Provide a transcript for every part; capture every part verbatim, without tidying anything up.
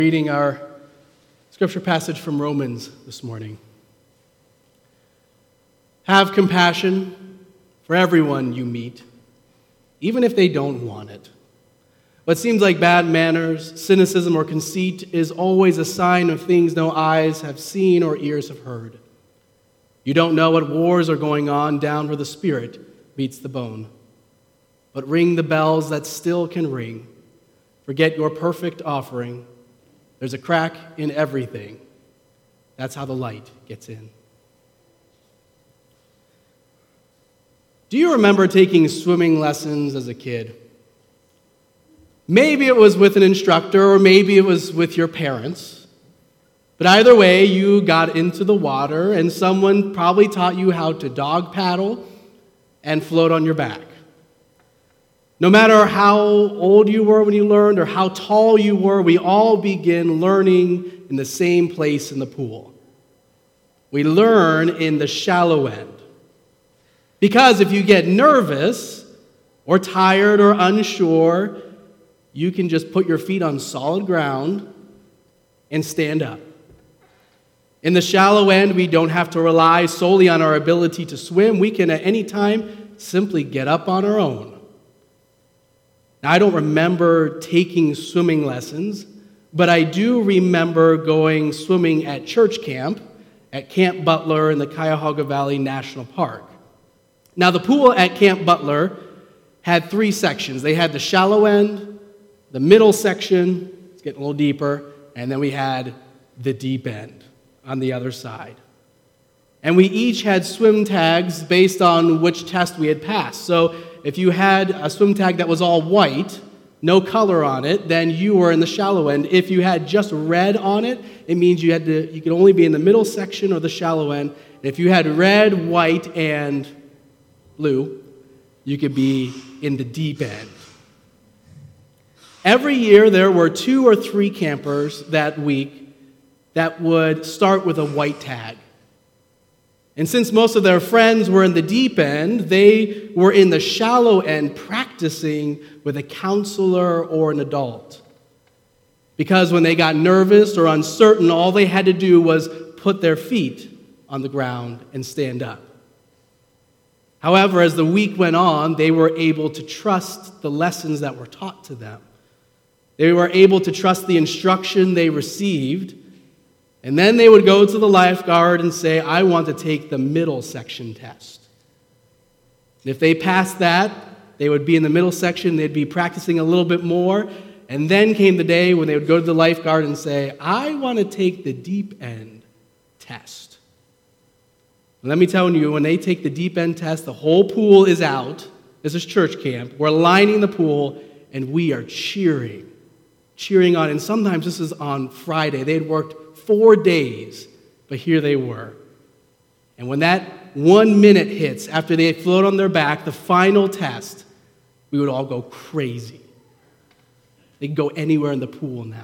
Reading our scripture passage from Romans this morning. Have compassion for everyone you meet, even if they don't want it. What seems like bad manners, cynicism, or conceit is always a sign of things no eyes have seen or ears have heard. You don't know what wars are going on down where the spirit meets the bone. But ring the bells that still can ring. Forget your perfect offering. There's a crack in everything. That's how the light gets in. Do you remember taking swimming lessons as a kid? Maybe it was with an instructor, or maybe it was with your parents. But either way, you got into the water, and someone probably taught you how to dog paddle and float on your back. No matter how old you were when you learned or how tall you were, we all begin learning in the same place in the pool. We learn in the shallow end. Because if you get nervous or tired or unsure, you can just put your feet on solid ground and stand up. In the shallow end, we don't have to rely solely on our ability to swim. We can at any time simply get up on our own. Now, I don't remember taking swimming lessons, but I do remember going swimming at church camp at Camp Butler in the Cuyahoga Valley National Park. Now, the pool at Camp Butler had three sections. They had the shallow end, the middle section, it's getting a little deeper, and then we had the deep end on the other side. And we each had swim tags based on which test we had passed. So if you had a swim tag that was all white, no color on it, then you were in the shallow end. If you had just red on it, it means you had to you could only be in the middle section or the shallow end. And if you had red, white, and blue, you could be in the deep end. Every year there were two or three campers that week that would start with a white tag. And since most of their friends were in the deep end, they were in the shallow end practicing with a counselor or an adult. Because when they got nervous or uncertain, all they had to do was put their feet on the ground and stand up. However, as the week went on, they were able to trust the lessons that were taught to them. They were able to trust the instruction they received. And then they would go to the lifeguard and say, I want to take the middle section test. And if they passed that, they would be in the middle section, they'd be practicing a little bit more, and then came the day when they would go to the lifeguard and say, I want to take the deep end test. And let me tell you, when they take the deep end test, the whole pool is out. This is church camp. We're lining the pool, and we are cheering, cheering on. And sometimes this is on Friday. They had worked Four days, but here they were. And when that one minute hits, after they float on their back, the final test, we would all go crazy. They can go anywhere in the pool now.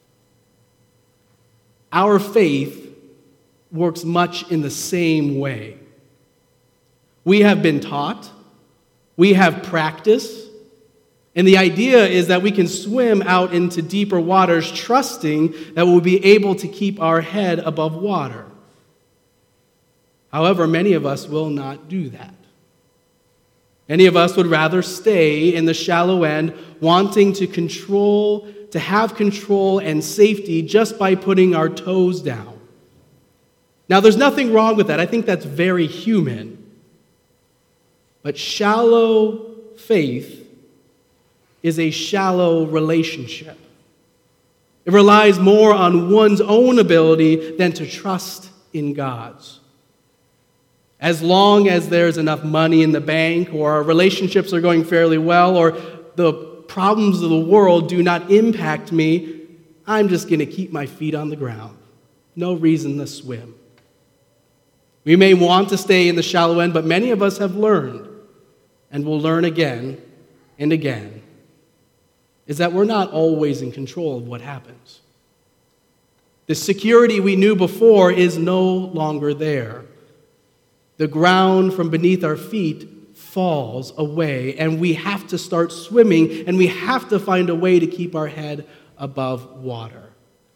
Our faith works much in the same way. We have been taught, we have practiced, and the idea is that we can swim out into deeper waters, trusting that we'll be able to keep our head above water. However, many of us will not do that. Many of us would rather stay in the shallow end, wanting to control, to have control and safety just by putting our toes down. Now, there's nothing wrong with that. I think that's very human. But shallow faith is a shallow relationship. It relies more on one's own ability than to trust in God's. As long as there's enough money in the bank, or our relationships are going fairly well, or the problems of the world do not impact me, I'm just going to keep my feet on the ground. No reason to swim. We may want to stay in the shallow end, but many of us have learned, and will learn again and again, is that we're not always in control of what happens. The security we knew before is no longer there. The ground from beneath our feet falls away, and we have to start swimming, and we have to find a way to keep our head above water.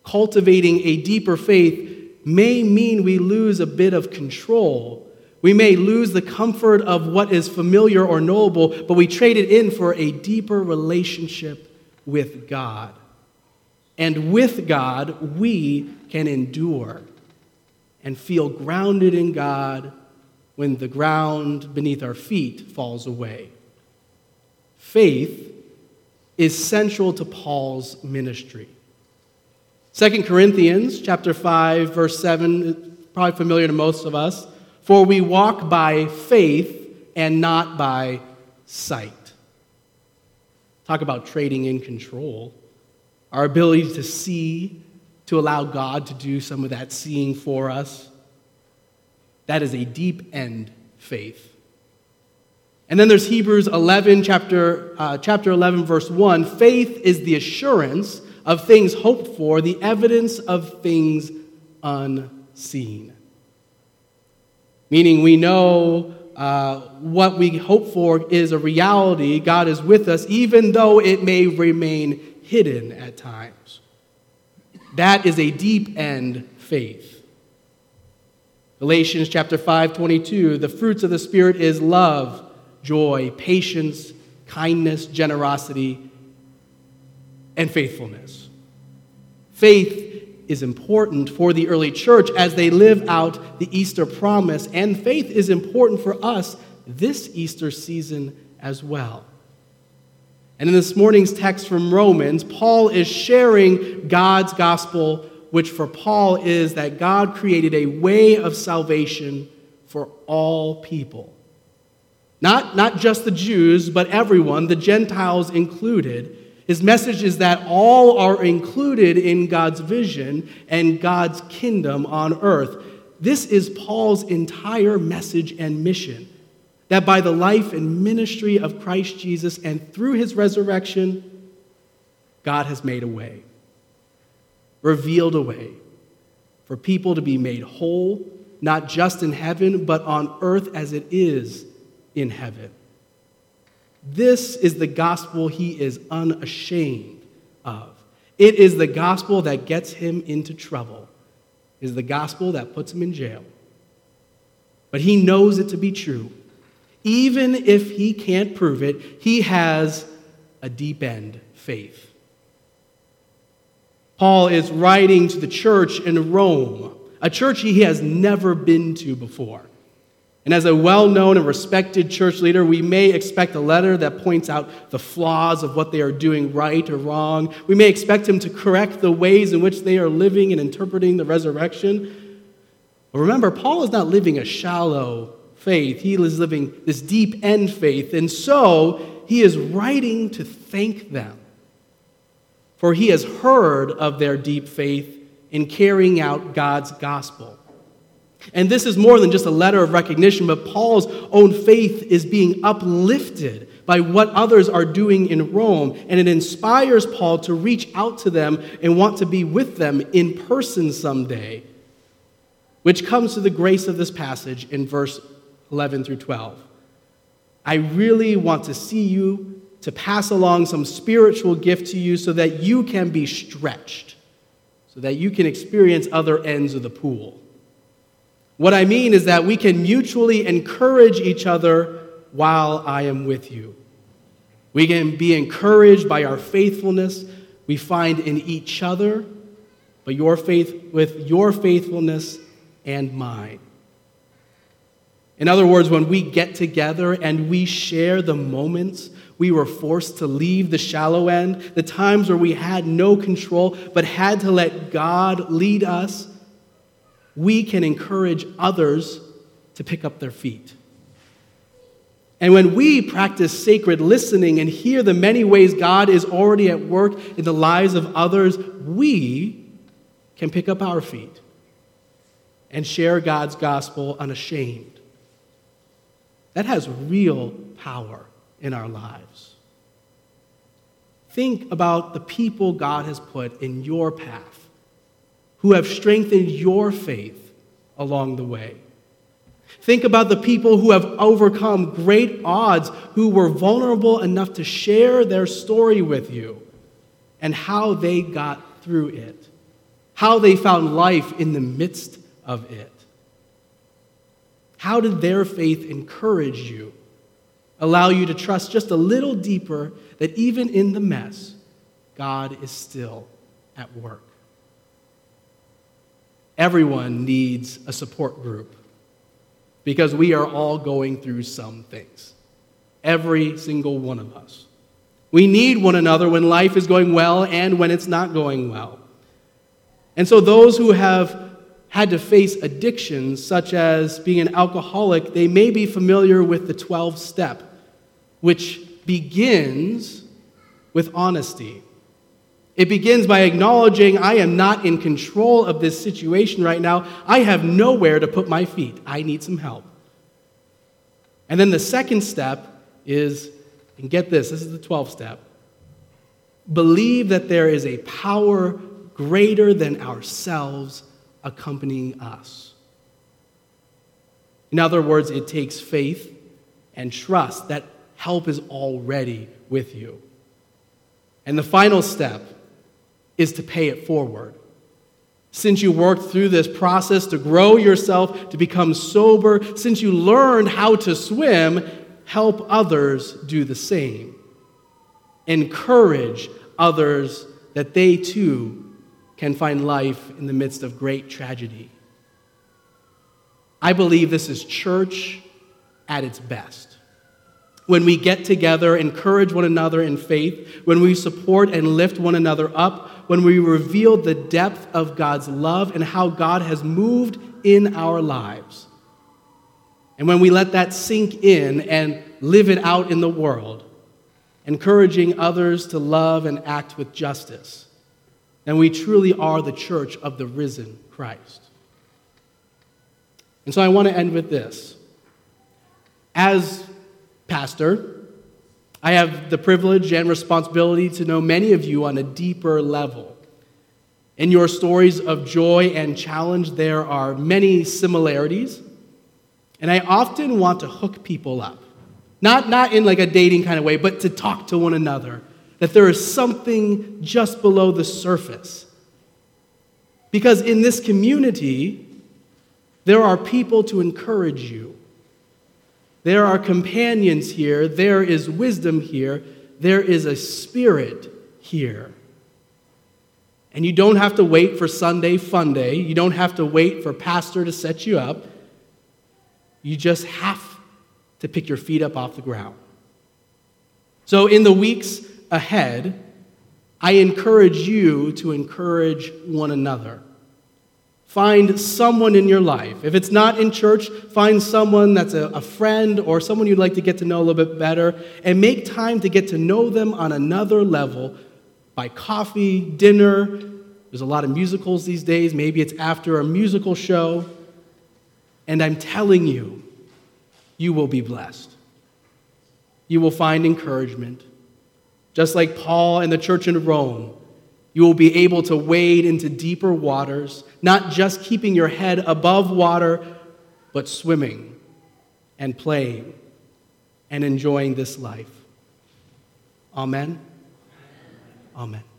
cultivating a deeper faith may mean we lose a bit of control. We may lose the comfort of what is familiar or knowable, but we trade it in for a deeper relationship with God. And with God, we can endure and feel grounded in God when the ground beneath our feet falls away. Faith is central to Paul's ministry. Second Corinthians chapter five, verse seven, probably familiar to most of us. For we walk by faith and not by sight. Talk about trading in control. Our ability to see, to allow God to do some of that seeing for us. That is a deep end faith. And then there's Hebrews eleven, chapter, uh, chapter eleven, verse one. Faith is the assurance of things hoped for, the evidence of things unseen. Meaning we know uh, what we hope for is a reality. God is with us, even though it may remain hidden at times. That is a deep end faith. Galatians chapter five, twenty-two, the fruits of the Spirit is love, joy, patience, kindness, generosity, and faithfulness. Faith is important for the early church as they live out the Easter promise, and faith is important for us this Easter season as well. And in this morning's text from Romans, Paul is sharing God's gospel, which for Paul is that God created a way of salvation for all people. Not, not just the Jews, but everyone, the Gentiles included. His message is that all are included in God's vision and God's kingdom on earth. This is Paul's entire message and mission, that by the life and ministry of Christ Jesus and through his resurrection, God has made a way, revealed a way for people to be made whole, not just in heaven, but on earth as it is in heaven. This is the gospel he is unashamed of. It is the gospel that gets him into trouble. It is the gospel that puts him in jail. But he knows it to be true. Even if he can't prove it, he has a deep end faith. Paul is writing to the church in Rome, a church he has never been to before. And as a well-known and respected church leader, we may expect a letter that points out the flaws of what they are doing right or wrong. We may expect him to correct the ways in which they are living and interpreting the resurrection. But remember, Paul is not living a shallow faith. He is living this deep end faith. And so he is writing to thank them, for he has heard of their deep faith in carrying out God's gospel. And this is more than just a letter of recognition, but Paul's own faith is being uplifted by what others are doing in Rome, and it inspires Paul to reach out to them and want to be with them in person someday, which comes to the grace of this passage in verse eleven through twelve. I really want to see you, to pass along some spiritual gift to you so that you can be stretched, so that you can experience other ends of the pool. What I mean is that we can mutually encourage each other while I am with you. We can be encouraged by our faithfulness we find in each other, but your faith with your faithfulness and mine. In other words, when we get together and we share the moments we were forced to leave the shallow end, the times where we had no control but had to let God lead us, we can encourage others to pick up their feet. And when we practice sacred listening and hear the many ways God is already at work in the lives of others, we can pick up our feet and share God's gospel unashamed. That has real power in our lives. Think about the people God has put in your path, who have strengthened your faith along the way. Think about the people who have overcome great odds, who were vulnerable enough to share their story with you and how they got through it. how they found life in the midst of it. How did their faith encourage you, allow you to trust just a little deeper that even in the mess, God is still at work? Everyone needs a support group because we are all going through some things. Every single one of us. We need one another when life is going well and when it's not going well. And so those who have had to face addictions, such as being an alcoholic, they may be familiar with the twelve-step, which begins with honesty. It begins by acknowledging, I am not in control of this situation right now. I have nowhere to put my feet. I need some help. And then the second step is, and get this, this is the twelfth step, believe that there is a power greater than ourselves accompanying us. In other words, it takes faith and trust that help is already with you. And the final step is to pay it forward. Since you worked through this process to grow yourself, to become sober, since you learned how to swim, help others do the same. Encourage others that they too can find life in the midst of great tragedy. I believe this is church at its best. When we get together, encourage one another in faith, when we support and lift one another up, when we reveal the depth of God's love and how God has moved in our lives, and when we let that sink in and live it out in the world, encouraging others to love and act with justice, then we truly are the church of the risen Christ. And so I want to end with this. As pastor, I have the privilege and responsibility to know many of you on a deeper level. In your stories of joy and challenge, there are many similarities, and I often want to hook people up. Not, not in like a dating kind of way, but to talk to one another, that there is something just below the surface. Because in this community, there are people to encourage you. There are companions here. There is wisdom here. There is a spirit here. And you don't have to wait for Sunday fun day. You don't have to wait for pastor to set you up. You just have to pick your feet up off the ground. So in the weeks ahead, I encourage you to encourage one another. Find someone in your life. If it's not in church, find someone that's a, a friend or someone you'd like to get to know a little bit better, and make time to get to know them on another level by coffee, dinner. There's a lot of musicals these days. Maybe it's after a musical show. And I'm telling you, you will be blessed. You will find encouragement. Just like Paul and the church in Rome, you will be able to wade into deeper waters, not just keeping your head above water, but swimming and playing and enjoying this life. Amen? Amen.